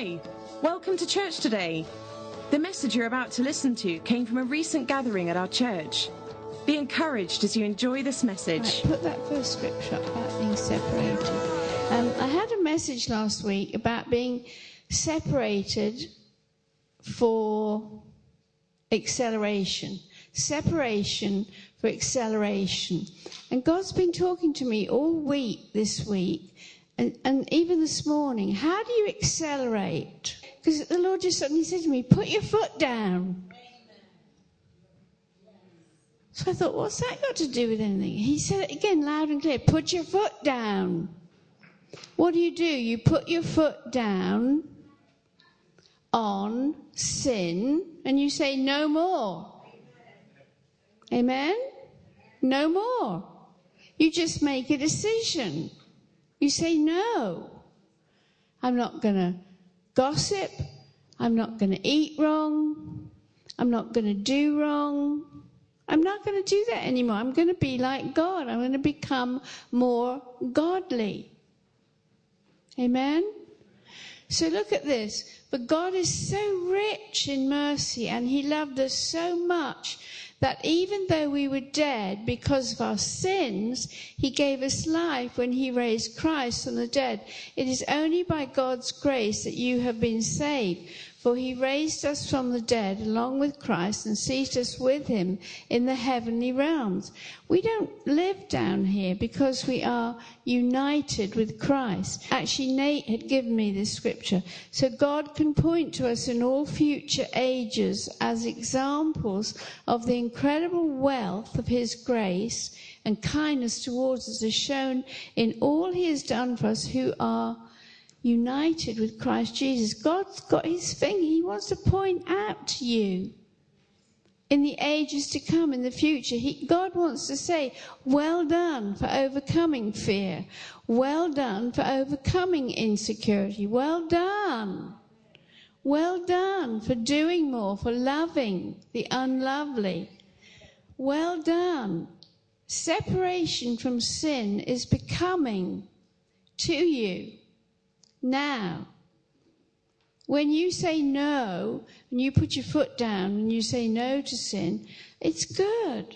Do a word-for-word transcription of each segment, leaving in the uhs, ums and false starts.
Hi, welcome to church today. The message you're about to listen to came from a recent gathering at our church. Be encouraged as you enjoy this message. Right, put that first scripture up about being separated. Um, I had a message last week about being separated for acceleration. Separation for acceleration. And God's been talking to me all week this week. And, and even this morning, how do you accelerate? Because the Lord just suddenly said to me, put your foot down. So I thought, what's that got to do with anything? He said it again loud and clear, put your foot down. What do you do? You put your foot down on sin and you say no more. Amen? No more. You just make a decision. You say, no, I'm not going to gossip. I'm not going to eat wrong. I'm not going to do wrong. I'm not going to do that anymore. I'm going to be like God. I'm going to become more godly. Amen? So look at this. But God is so rich in mercy and he loved us so much that even though we were dead because of our sins, he gave us life when he raised Christ from the dead. It is only by God's grace that you have been saved. For he raised us from the dead along with Christ and seated us with him in the heavenly realms. We don't live down here because we are united with Christ. Actually, Nate had given me this scripture. So God can point to us in all future ages as examples of the incredible wealth of his grace and kindness towards us as shown in all he has done for us who are united with Christ Jesus. God's got his finger. He wants to point out to you in the ages to come, in the future. He, God wants to say, well done for overcoming fear. Well done for overcoming insecurity. Well done. Well done for doing more, for loving the unlovely. Well done. Separation from sin is becoming to you. Now, when you say no, and you put your foot down and you say no to sin, it's good.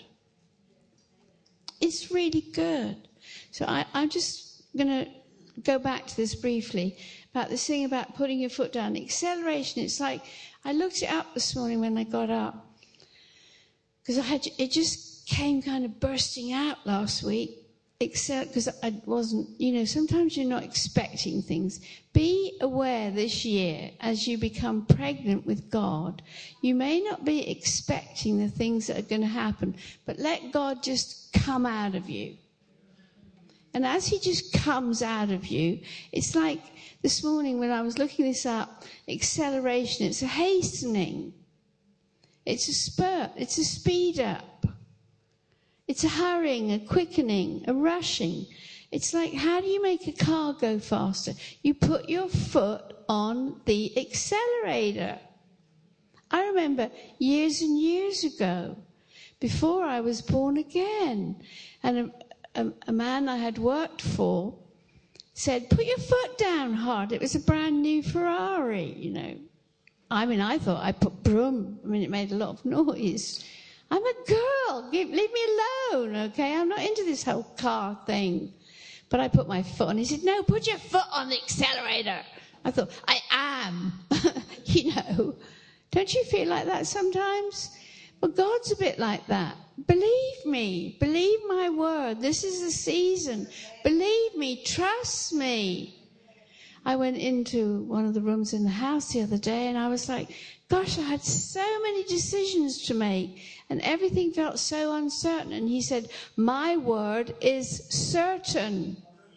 It's really good. So I, I'm just going to go back to this briefly, about this thing about putting your foot down. Acceleration, it's like, I looked it up this morning when I got up, because I had it just came kind of bursting out last week. Except because I wasn't, you know, sometimes you're not expecting things. Be aware this year, as you become pregnant with God, you may not be expecting the things that are going to happen, but let God just come out of you. And as he just comes out of you, it's like this morning when I was looking this up, acceleration, it's a hastening. It's a spurt, it's a speed up. It's a hurrying, a quickening, a rushing. It's like, how do you make a car go faster? You put your foot on the accelerator. I remember years and years ago, before I was born again, and a, a, a man I had worked for said, put your foot down hard. It was a brand new Ferrari, you know. I mean, I thought I put broom. I mean, it made a lot of noise. I'm a girl. Give, leave me alone, okay? I'm not into this whole car thing. But I put my foot on. He said, no, put your foot on the accelerator. I thought, I am. You know, don't you feel like that sometimes? Well, God's a bit like that. Believe me. Believe my word. This is the season. Believe me. Trust me. I went into one of the rooms in the house the other day and I was like, gosh, I had so many decisions to make and everything felt so uncertain. And he said, my word is certain.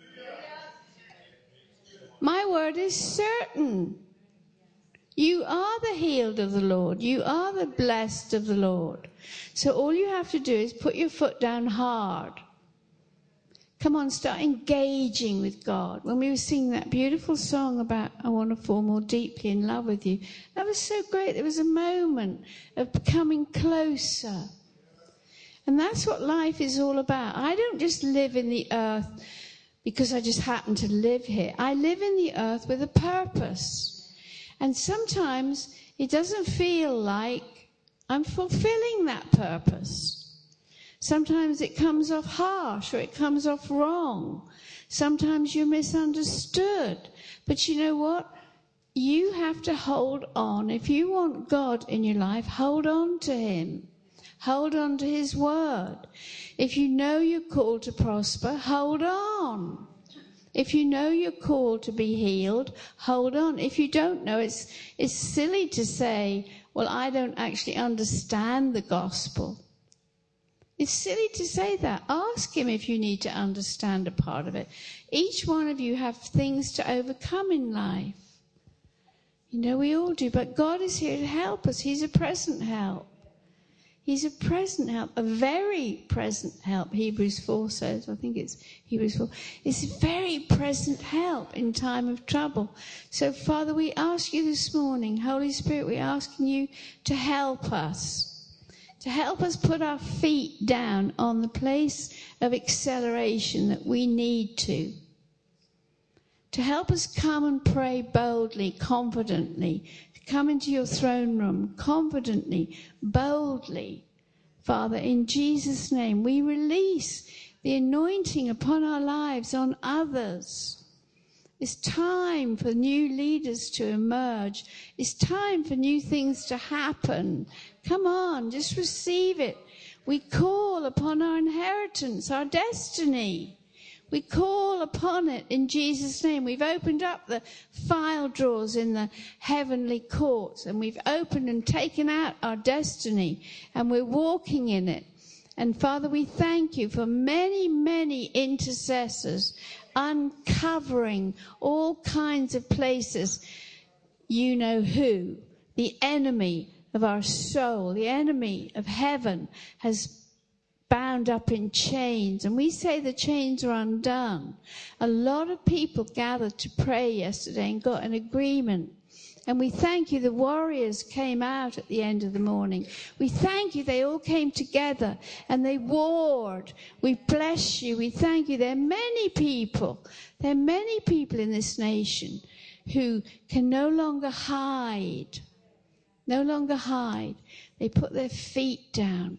My word is certain. You are the healed of the Lord. You are the blessed of the Lord. So all you have to do is put your foot down hard. Come on, start engaging with God. When we were singing that beautiful song about I want to fall more deeply in love with you, that was so great. There was a moment of becoming closer. And that's what life is all about. I don't just live in the earth because I just happen to live here. I live in the earth with a purpose. And sometimes it doesn't feel like I'm fulfilling that purpose. Sometimes it comes off harsh or it comes off wrong. Sometimes you're misunderstood. But you know what? You have to hold on. If you want God in your life, hold on to him. Hold on to his word. If you know you're called to prosper, hold on. If you know you're called to be healed, hold on. If you don't know, it's, it's silly to say, well, I don't actually understand the gospel. It's silly to say that. Ask him if you need to understand a part of it. Each one of you have things to overcome in life. You know, we all do, but God is here to help us. He's a present help. He's a present help, a very present help, Hebrews four says. I think it's Hebrews four. It's a very present help in time of trouble. So, Father, we ask you this morning, Holy Spirit, we're asking you to help us, to help us put our feet down on the place of acceleration that we need to, to help us come and pray boldly, confidently, come into your throne room confidently, boldly. Father, in Jesus' name, we release the anointing upon our lives, on others. It's time for new leaders to emerge. It's time for new things to happen. Come on, just receive it. We call upon our inheritance, our destiny. We call upon it in Jesus' name. We've opened up the file drawers in the heavenly courts, and we've opened and taken out our destiny, and we're walking in it. And Father, we thank you for many, many intercessors uncovering all kinds of places. You know who, the enemy of our soul, the enemy of heaven, has bound up in chains, and we say the chains are undone. A lot of people gathered to pray yesterday and got an agreement, and we thank you the warriors came out at the end of the morning. We thank you they all came together and they warred. We bless you. We thank you. There are many people, there are many people in this nation who can no longer hide, no longer hide. They put their feet down.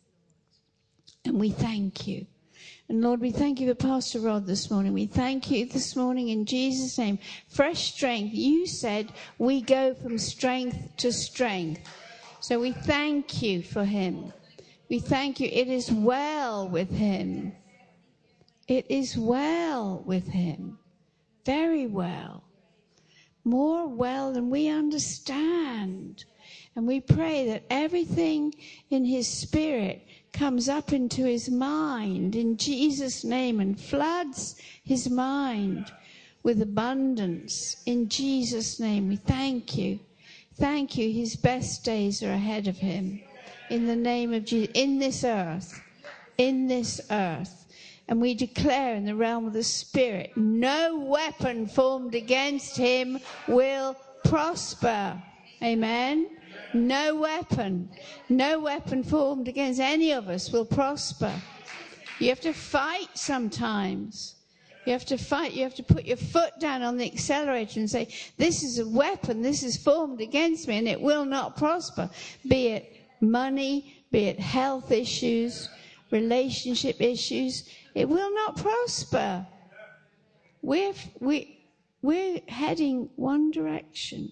And we thank you. And Lord, we thank you for Pastor Rod this morning. We thank you this morning in Jesus' name. Fresh strength. You said we go from strength to strength. So we thank you for him. We thank you. It is well with him. It is well with him. Very well. More well than we understand. And we pray that everything in his spirit comes up into his mind in Jesus' name and floods his mind with abundance in Jesus' name. We thank you. Thank you. His best days are ahead of him in the name of Jesus, in this earth, in this earth. And we declare in the realm of the Spirit, no weapon formed against him will prosper. Amen. No weapon, no weapon formed against any of us will prosper. You have to fight sometimes. You have to fight. You have to put your foot down on the accelerator and say, this is a weapon, this is formed against me, and it will not prosper. Be it money, be it health issues, relationship issues, it will not prosper. We're, we, we're heading one direction.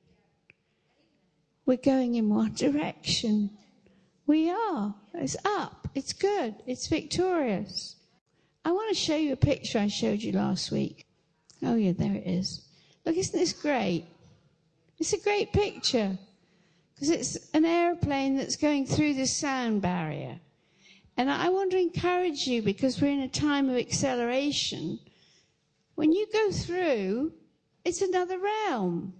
We're going in one direction. We are. It's up. It's good. It's victorious. I want to show you a picture I showed you last week. Oh, yeah, there it is. Look, isn't this great? It's a great picture because it's an airplane that's going through the sound barrier. And I want to encourage you, because we're in a time of acceleration. When you go through, it's another realm.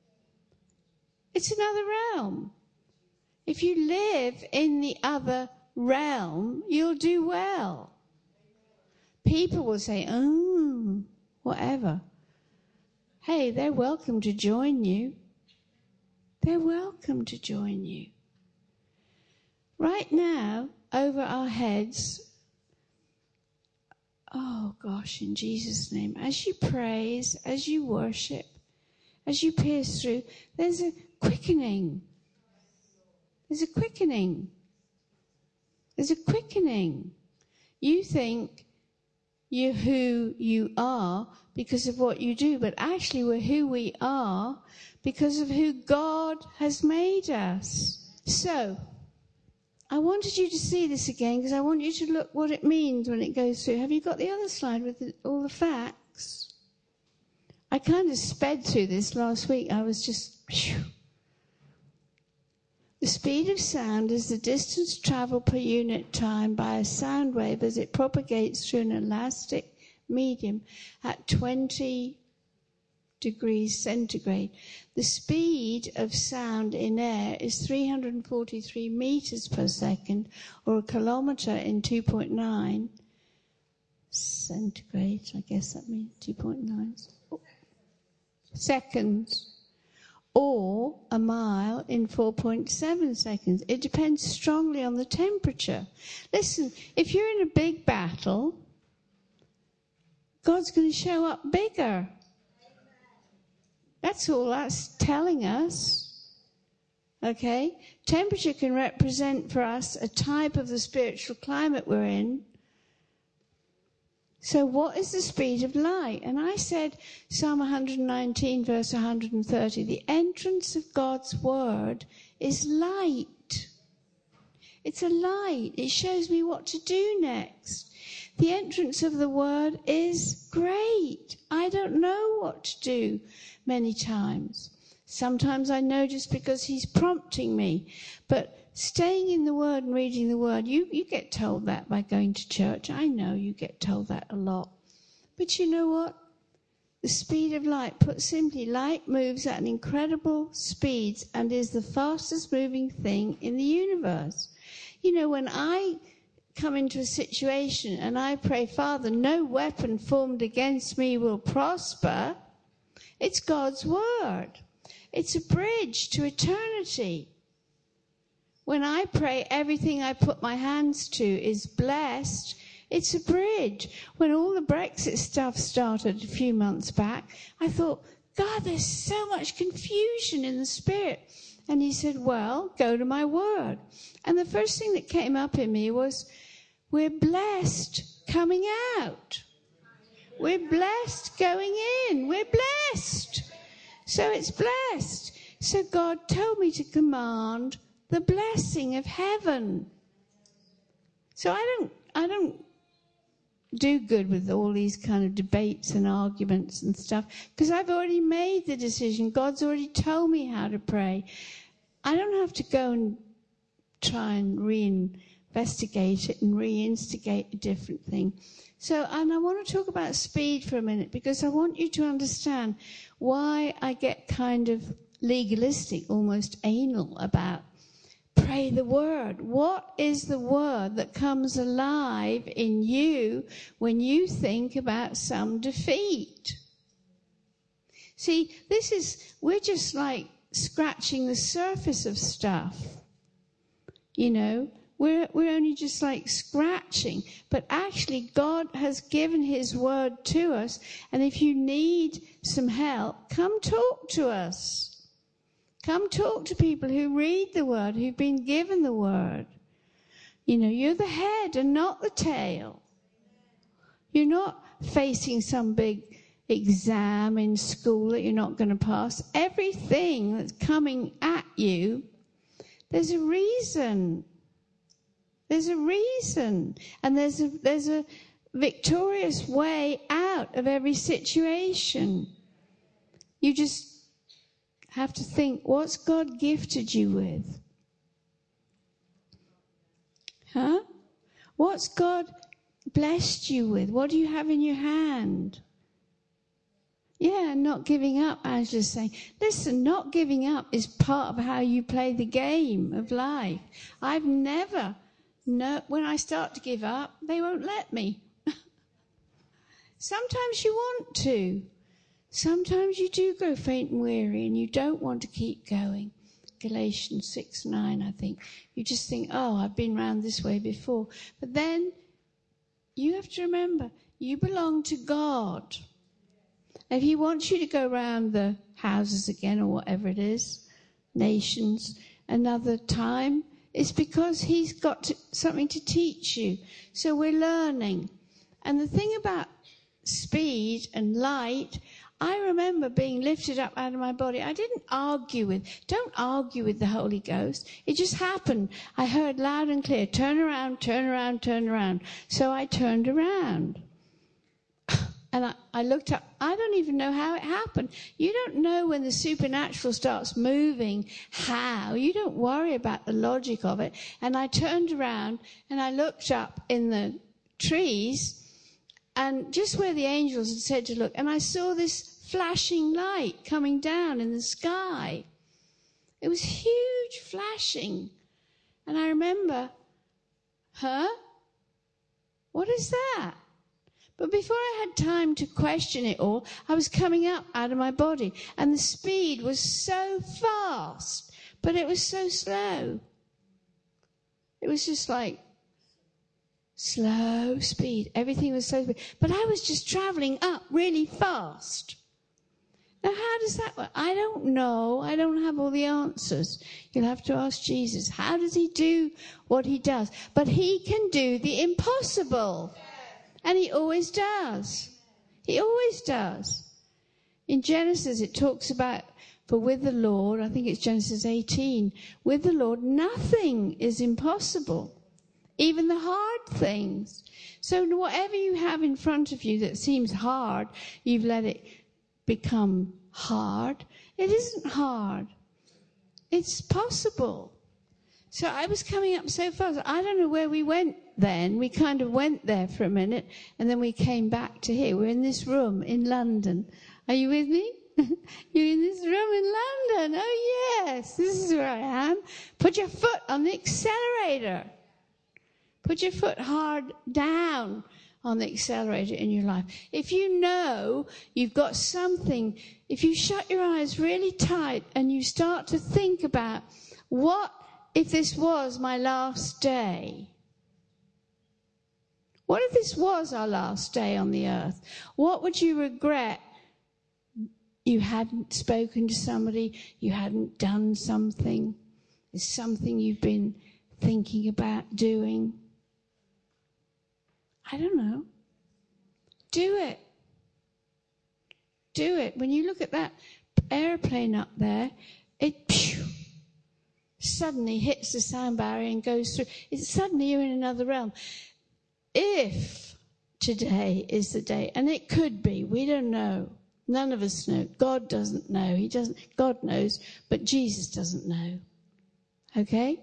It's another realm. If you live in the other realm, you'll do well. People will say, oh, whatever. Hey, they're welcome to join you. They're welcome to join you. Right now, over our heads, oh gosh, in Jesus' name, as you praise, as you worship, as you pierce through, there's a quickening. There's a quickening. There's a quickening. You think you're who you are because of what you do, but actually we're who we are because of who God has made us. So, I wanted you to see this again because I want you to look what it means when it goes through. Have you got the other slide with the, all the facts? I kind of sped through this last week. I was just... Whew. The speed of sound is the distance travelled per unit time by a sound wave as it propagates through an elastic medium at twenty degrees centigrade. The speed of sound in air is three hundred forty-three meters per second, or a kilometre in two point nine centigrade. I guess that means two point nine seconds. Or a mile in four point seven seconds. It depends strongly on the temperature. Listen, if you're in a big battle, God's going to show up bigger. That's all that's telling us. Okay? Temperature can represent for us a type of the spiritual climate we're in. So what is the speed of light? And I said, Psalm one nineteen, verse one thirty, the entrance of God's word is light. It's a light. It shows me what to do next. The entrance of the word is great. I don't know what to do many times. Sometimes I know just because he's prompting me. But staying in the Word and reading the Word, you, you get told that by going to church. I know you get told that a lot. But you know what? The speed of light, put simply, light moves at an incredible speed and is the fastest moving thing in the universe. You know, when I come into a situation and I pray, Father, no weapon formed against me will prosper, it's God's Word. It's a bridge to eternity. When I pray, everything I put my hands to is blessed. It's a bridge. When all the Brexit stuff started a few months back, I thought, God, there's so much confusion in the spirit. And he said, well, go to my word. And the first thing that came up in me was, we're blessed coming out. We're blessed going in. We're blessed. So it's blessed. So God told me to command the blessing of heaven. So I don't, I don't do good with all these kind of debates and arguments and stuff, because I've already made the decision. God's already told me how to pray. I don't have to go and try and reinvestigate it and reinstigate a different thing. So, and I want to talk about speed for a minute, because I want you to understand why I get kind of legalistic, almost anal about pray the word. What is the word that comes alive in you when you think about some defeat? See, this is, we're just like scratching the surface of stuff. You know, we're, we're only just like scratching. But actually, God has given his word to us. And if you need some help, come talk to us. Come talk to people who read the word, who've been given the word. You know, you're the head and not the tail. You're not facing some big exam in school that you're not going to pass. Everything that's coming at you, there's a reason. There's a reason. And there's a, there's a victorious way out of every situation. You just have to think, what's God gifted you with? Huh? What's God blessed you with? What do you have in your hand? Yeah, not giving up, Angela's saying. Listen, not giving up is part of how you play the game of life. I've never, no, when I start to give up, they won't let me. Sometimes you want to. Sometimes you do grow faint and weary and you don't want to keep going. Galatians six nine, I think. You just think, oh, I've been round this way before. But then you have to remember, you belong to God. If he wants you to go around the houses again or whatever it is, nations, another time, it's because he's got to, something to teach you. So we're learning. And the thing about speed and light, I remember being lifted up out of my body. I didn't argue with, don't argue with the Holy Ghost. It just happened. I heard loud and clear, turn around, turn around, turn around. So I turned around. And I, I looked up. I don't even know how it happened. You don't know when the supernatural starts moving, how. You don't worry about the logic of it. And I turned around and I looked up in the trees, and just where the angels had said to look, and I saw this flashing light coming down in the sky. It was huge flashing. And I remember, huh? What is that? But before I had time to question it all, I was coming up out of my body. And the speed was so fast, but it was so slow. It was just like slow speed. Everything was slow speed. But I was just traveling up really fast. Now, how does that work? I don't know. I don't have all the answers. You'll have to ask Jesus. How does he do what he does? But he can do the impossible. And he always does. He always does. In Genesis, it talks about, for with the Lord, I think it's Genesis eighteen, with the Lord, nothing is impossible. Even the hard things. So whatever you have in front of you that seems hard, you've let it become hard. It isn't hard. It's possible. So I was coming up so fast. I don't know where we went then. We kind of went there for a minute, and then we came back to here. We're in this room in London. Are you with me? You're in this room in London. Oh, yes. This is where I am. Put your foot on the accelerator. Put your foot hard down on the accelerator in your life. If you know you've got something, if you shut your eyes really tight and you start to think about, what if this was my last day? What if this was our last day on the earth? What would you regret? You hadn't spoken to somebody, you hadn't done something. There's something you've been thinking about doing. I don't know. Do it. Do it. When you look at that airplane up there, it pew, suddenly hits the sound barrier and goes through. It's suddenly you're in another realm. If today is the day, and it could be, we don't know. None of us know. God doesn't know. He doesn't. God knows, but Jesus doesn't know. Okay?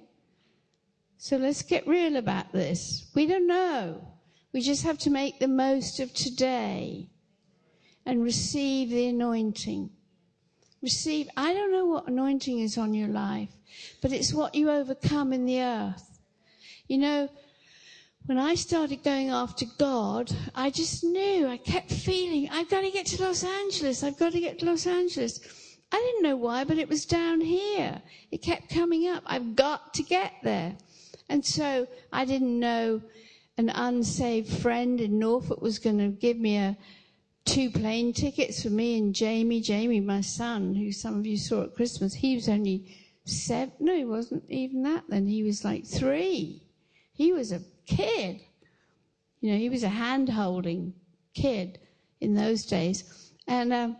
So let's get real about this. We don't know. We just have to make the most of today and receive the anointing. Receive, I don't know what anointing is on your life, but it's what you overcome in the earth. You know, when I started going after God, I just knew, I kept feeling, I've got to get to Los Angeles, I've got to get to Los Angeles. I didn't know why, but it was down here. It kept coming up. I've got to get there. And so I didn't know an unsaved friend in Norfolk was going to give me a two plane tickets for me and Jamie. Jamie, my son, who some of you saw at Christmas, he was only seven. No, he wasn't even that then. He was like three. He was a kid. You know, he was a hand-holding kid in those days. And um,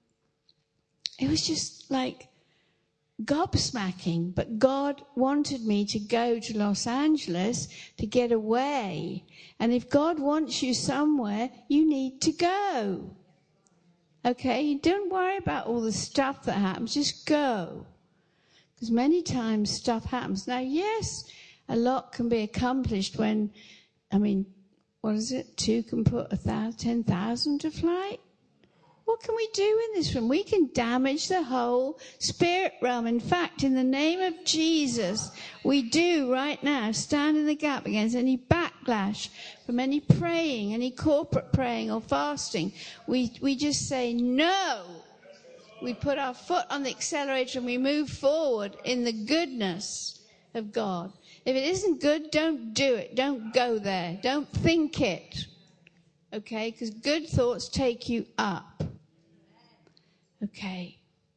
it was just like gobsmacking. But God wanted me to go to Los Angeles to get away. And if God wants you somewhere, you need to go. Okay? Don't worry about all the stuff that happens. Just go. Because many times stuff happens. Now, yes, a lot can be accomplished when, I mean, what is it? Two can put a thousand, ten thousand to flight. What can we do in this room? We can damage the whole spirit realm. In fact, in the name of Jesus, we do right now stand in the gap against any backlash from any praying, any corporate praying or fasting. We, we just say no. We put our foot on the accelerator and we move forward in the goodness of God. If it isn't good, don't do it. Don't go there. Don't think it. Okay? Because good thoughts take you up. Okay.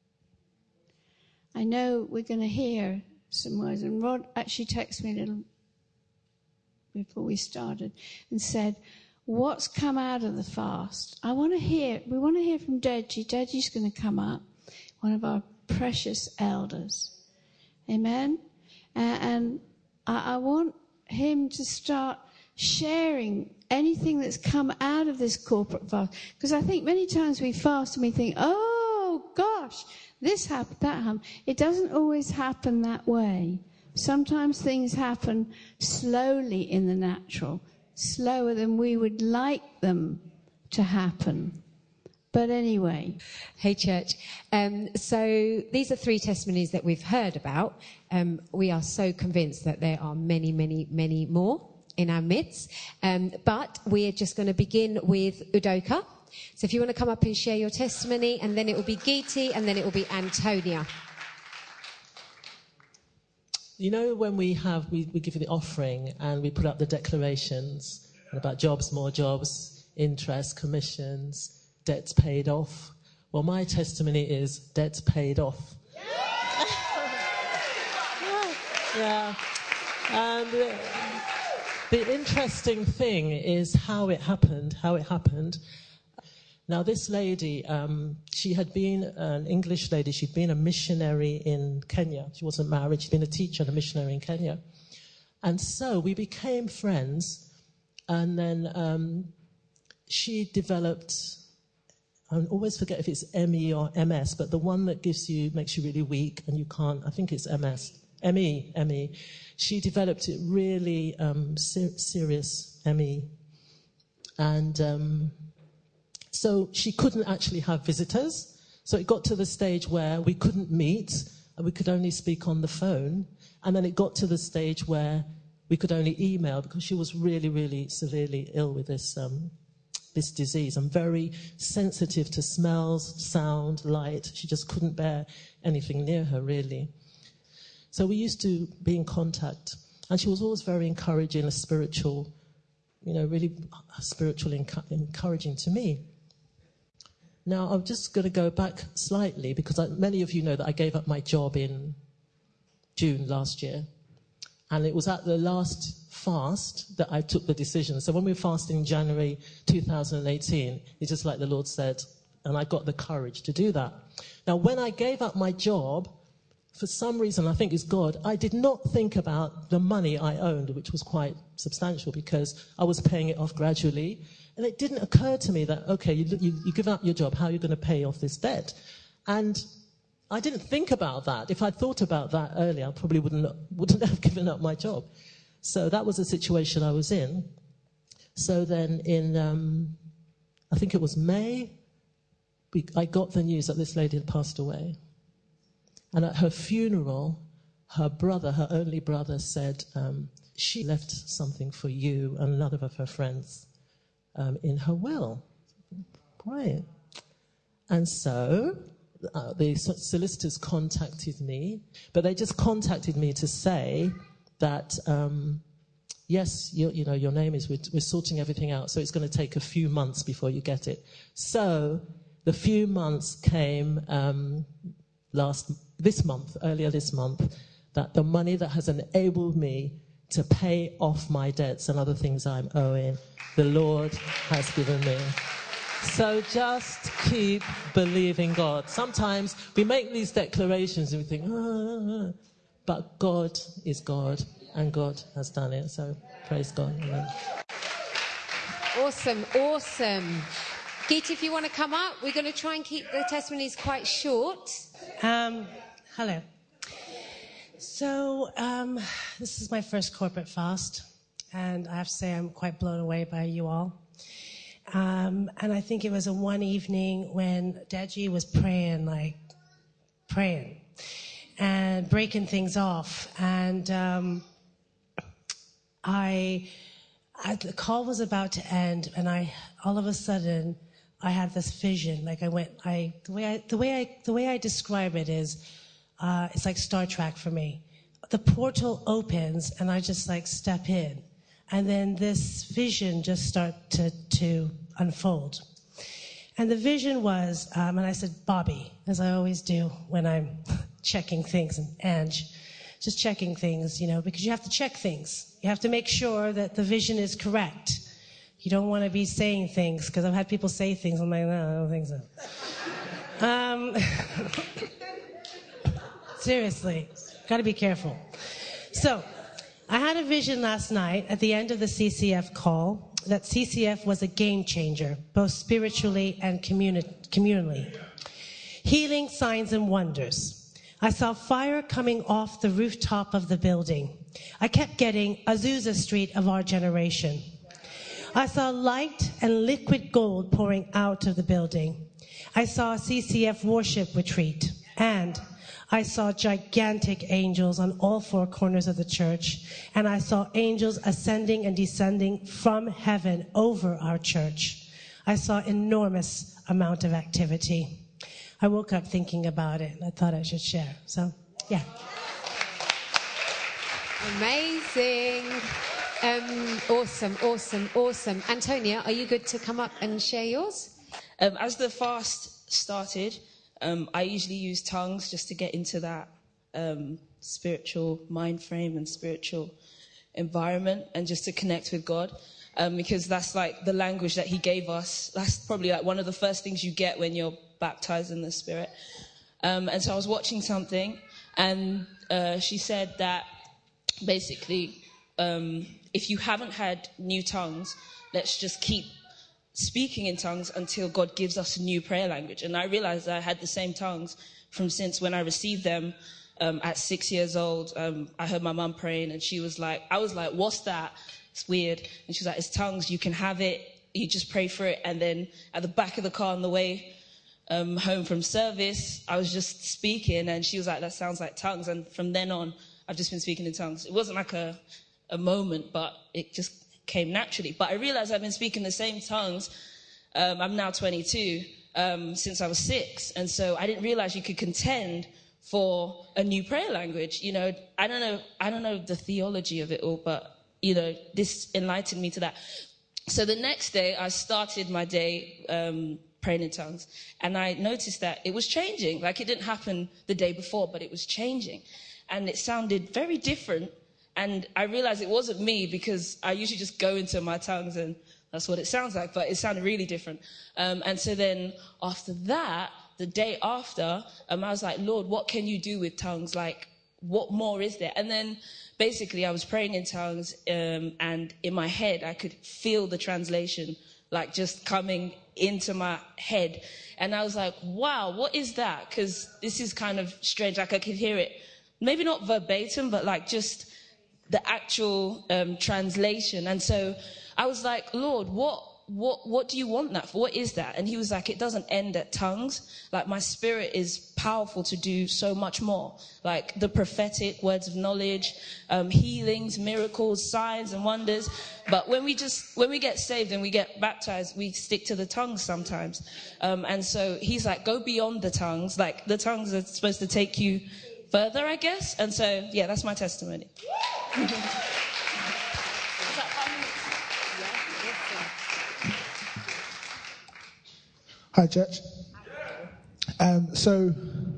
I know we're going to hear some words. And Rod actually texted me a little before we started and said, what's come out of the fast? I want to hear, we want to hear from Deji. Deji's going to come up, one of our precious elders. Amen? Uh, and I, I want him to start sharing anything that's come out of this corporate fast. Because I think many times we fast and we think, oh, gosh, this happened, that happened. It doesn't always happen that way. Sometimes things happen slowly in the natural, slower than we would like them to happen. But anyway. Hey, church. Um, so these are three testimonies that we've heard about. Um, we are so convinced that there are many, many, many more in our midst. Um, but we're just going to begin with Udoka. So if you want to come up and share your testimony, and then it will be Giti, and then it will be Antonia. You know, when we have, we, we give you the offering and we put up the declarations about jobs, more jobs, interest, commissions, debts paid off. Well, my testimony is debts paid off. Yeah. And uh, the interesting thing is how it happened, how it happened. Now, this lady, um, she had been an English lady. She'd been a missionary in Kenya. She wasn't married. She'd been a teacher and a missionary in Kenya. And so we became friends. And then um, she developed, I always forget if it's M E or M S, but the one that gives you, makes you really weak and you can't, I think it's M S. M E, M E. She developed it really um, ser- serious M E. And um, so she couldn't actually have visitors. So it got to the stage where we couldn't meet and we could only speak on the phone. And then it got to the stage where we could only email because she was really, really severely ill with this um, this disease and very sensitive to smells, sound, light. She just couldn't bear anything near her, really. So we used to be in contact. And she was always very encouraging, a spiritual, you know, really spiritual, encu- encouraging to me. Now, I'm just going to go back slightly because I, many of you know that I gave up my job in June last year. And it was at the last fast that I took the decision. So when we were fasting in January two thousand eighteen, it's just like the Lord said, and I got the courage to do that. Now, when I gave up my job, for some reason, I think it's God, I did not think about the money I owned, which was quite substantial because I was paying it off gradually. And it didn't occur to me that, okay, you, you, you give up your job, how are you going to pay off this debt? And I didn't think about that. If I'd thought about that earlier, I probably wouldn't, wouldn't have given up my job. So that was the situation I was in. So then in, um, I think it was May, we, I got the news that this lady had passed away. And at her funeral, her brother, her only brother, said, um, she left something for you and another of her friends um, in her will. Right. And so uh, the solicitors contacted me, but they just contacted me to say that, um, yes, you, you know, your name is, we're, we're sorting everything out, so it's going to take a few months before you get it. So the few months came um, last this month, earlier this month, that the money that has enabled me to pay off my debts and other things I'm owing, the Lord has given me. So just keep believing God. Sometimes we make these declarations and we think, ah, but God is God and God has done it. So praise God. Amen. Awesome, awesome. Gita, if you want to come up, we're going to try and keep the testimonies quite short. Um, hello. So um, this is my first corporate fast, and I have to say I'm quite blown away by you all. Um, and I think it was a one evening when Deji was praying, like praying and breaking things off. And um, I, I, the call was about to end, and I all of a sudden I had this vision. Like I went, I the way I the way I the way I describe it is, uh, it's like Star Trek for me. The portal opens, and I just like step in. And then this vision just started to, to unfold. And the vision was, um, and I said, Bobby, as I always do when I'm checking things, and Ange, just checking things, you know, because you have to check things. You have to make sure that the vision is correct. You don't want to be saying things, because I've had people say things, I'm like, no, I don't think so. Um, seriously, got to be careful. So, I had a vision last night at the end of the C C F call that C C F was a game changer, both spiritually and communi- communally. Healing, signs, and wonders. I saw fire coming off the rooftop of the building. I kept getting Azusa Street of our generation. I saw light and liquid gold pouring out of the building. I saw a C C F worship retreat, and I saw gigantic angels on all four corners of the church, and I saw angels ascending and descending from heaven over our church. I saw enormous amount of activity. I woke up thinking about it, and I thought I should share. So, yeah. Amazing. Um, awesome, awesome, awesome. Antonia, are you good to come up and share yours? Um, as the fast started, Um, I usually use tongues just to get into that um, spiritual mind frame and spiritual environment, and just to connect with God, um, because that's like the language that he gave us. That's probably like one of the first things you get when you're baptized in the Spirit. Um, and so I was watching something, and uh, she said that basically um, if you haven't had new tongues, let's just keep speaking in tongues until God gives us a new prayer language. And I realized I had the same tongues from since when I received them um, at six years old. Um, I heard my mum praying, and she was like, I was like, what's that? It's weird. And she was like, it's tongues. You can have it. You just pray for it. And then at the back of the car on the way um, home from service, I was just speaking, and she was like, that sounds like tongues. And from then on, I've just been speaking in tongues. It wasn't like a, a moment, but it just came naturally. But I realized I've been speaking the same tongues. Um, I'm now twenty-two, um, since I was six. And so I didn't realize you could contend for a new prayer language. You know, I don't know, I don't know the theology of it all, but, you know, this enlightened me to that. So the next day I started my day, um, praying in tongues, and I noticed that it was changing. Like, it didn't happen the day before, but it was changing, and it sounded very different. And I realized it wasn't me, because I usually just go into my tongues and that's what it sounds like, but it sounded really different. Um, and so then after that, the day after, um, I was like, Lord, what can you do with tongues? Like, what more is there? And then basically I was praying in tongues, um, and in my head, I could feel the translation, like just coming into my head. And I was like, wow, what is that? Because this is kind of strange. Like, I could hear it, maybe not verbatim, but like just the actual um, translation. And so I was like, Lord, what, what, what do you want that for? What is that? And he was like, it doesn't end at tongues. Like, my spirit is powerful to do so much more. Like the prophetic words of knowledge, um, healings, miracles, signs and wonders. But when we just, when we get saved and we get baptized, we stick to the tongues sometimes. Um, and so he's like, go beyond the tongues. Like, the tongues are supposed to take you further, I guess. And so, yeah, that's my testimony. Hi, church. Um, so,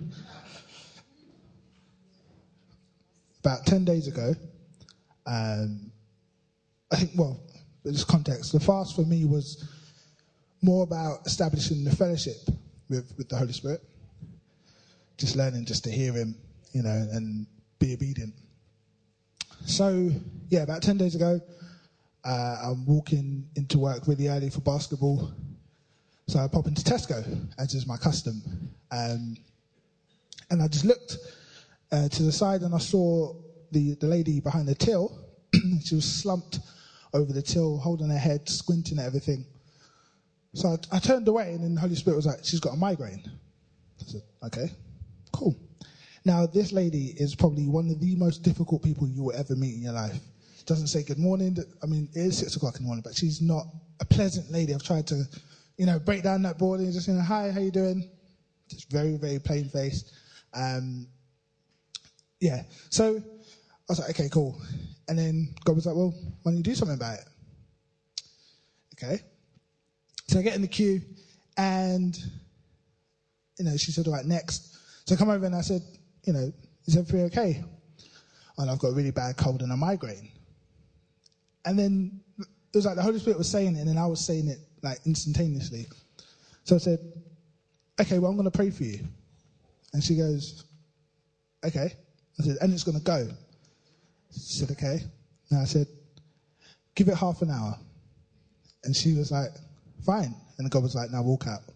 about ten days ago, um, I think, well, in this context, the fast for me was more about establishing the fellowship with, with the Holy Spirit. Just learning just to hear him, you know, and be obedient. So, yeah, about ten days ago, uh, I'm walking into work really early for basketball. So I pop into Tesco, as is my custom. Um, and I just looked uh, to the side, and I saw the, the lady behind the till. She was slumped over the till, holding her head, squinting at everything. So I, I turned away, and then the Holy Spirit was like, she's got a migraine. I said, okay, cool. Now, this lady is probably one of the most difficult people you will ever meet in your life. She doesn't say good morning. I mean, it is six o'clock in the morning, but she's not a pleasant lady. I've tried to, you know, break down that board and just, you know, hi, how you doing? Just very, very plain-faced. Um, yeah. So I was like, okay, cool. And then God was like, well, why don't you do something about it? Okay. So I get in the queue, And, you know, she said, all right, next. So I come over and I said, you know, is everything okay? And I've got a really bad cold and a migraine. And then it was like the Holy Spirit was saying it, and then I was saying it like instantaneously. So I said, okay, well, I'm going to pray for you. And she goes, okay. I said, and it's going to go. She said, okay. And I said, give it half an hour. And she was like, fine. And God was like, now walk out.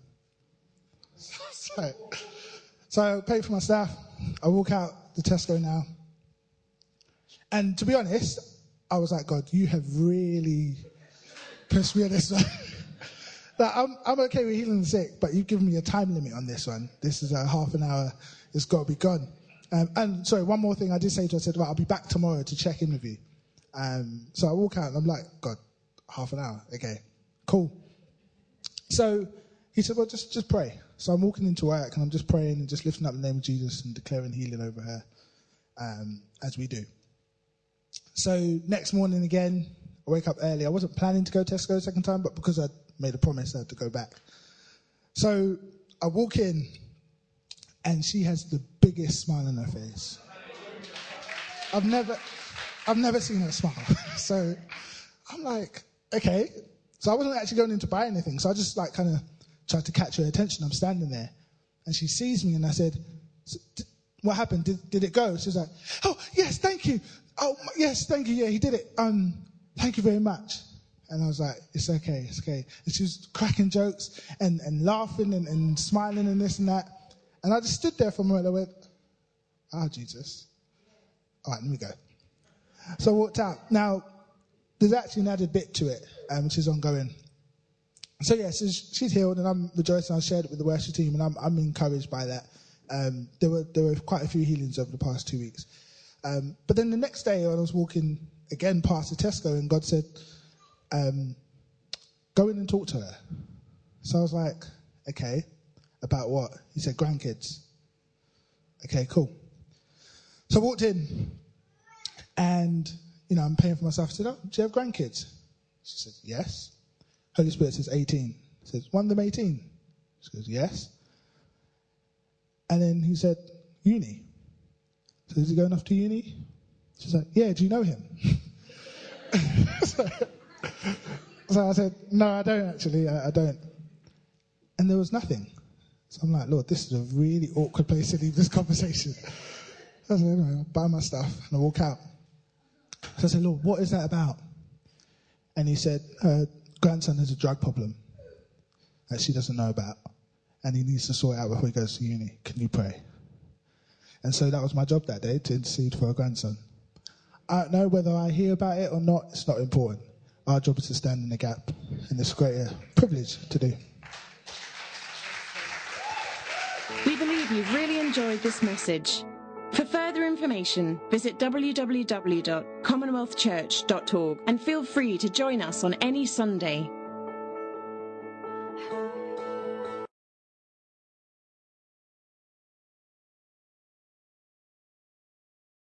so, so I paid for my staff. I walk out the Tesco now. And to be honest, I was like, God, you have really pissed me on this one. Like, I'm, I'm okay with healing the sick, but you've given me a time limit on this one. This is a half an hour. It's got to be gone. Um, and sorry, one more thing I did say to her, I said, well, I'll be back tomorrow to check in with you. Um, so I walk out and I'm like, God, half an hour. Okay, cool. So he said, well, just, just pray. So I'm walking into work and I'm just praying and just lifting up the name of Jesus and declaring healing over her, um, as we do. So next morning again, I wake up early. I wasn't planning to go to Tesco a second time, but because I made a promise, I had to go back. So I walk in and she has the biggest smile on her face. I've never, I've never seen her smile. So I'm like, okay. So I wasn't actually going in to buy anything. So I just like kind of tried to catch her attention. I'm standing there and she sees me and I said, what happened? Did, did it go? She was like, oh, yes, thank you. Oh, yes, thank you. Yeah, he did it. Um, thank you very much. And I was like, it's okay, it's okay. And she was cracking jokes and, and laughing and, and smiling and this and that. And I just stood there for a moment. I went, oh, Jesus. All right, let me go. So I walked out. Now, there's actually an added bit to it, um, which is ongoing. So, yeah, so she's healed, and I'm rejoicing. I shared it with the worship team, and I'm, I'm encouraged by that. Um, there were there were quite a few healings over the past two weeks. Um, but then the next day, when I was walking again past the Tesco, and God said, um, go in and talk to her. So I was like, okay, about what? He said, grandkids. Okay, cool. So I walked in, and, you know, I'm paying for myself. I said, oh, do you have grandkids? She said, yes. Holy Spirit says eighteen. He says, one of them eighteen? She goes, yes. And then he said, uni. So is he going off to uni? She's like, yeah, do you know him? so, so I said, no, I don't actually, I, I don't. And there was nothing. So I'm like, Lord, this is a really awkward place to leave this conversation. I said, anyway, I'll buy my stuff and I walk out. So I said, Lord, what is that about? And he said, her grandson has a drug problem that she doesn't know about. And he needs to sort it out before he goes to uni. Can you pray? And so that was my job that day, to intercede for her grandson. I don't know whether I hear about it or not. It's not important. Our job is to stand in the gap. And it's a great uh, privilege to do. We believe you've really enjoyed this message. For further information, visit w w w dot commonwealth church dot org and feel free to join us on any Sunday.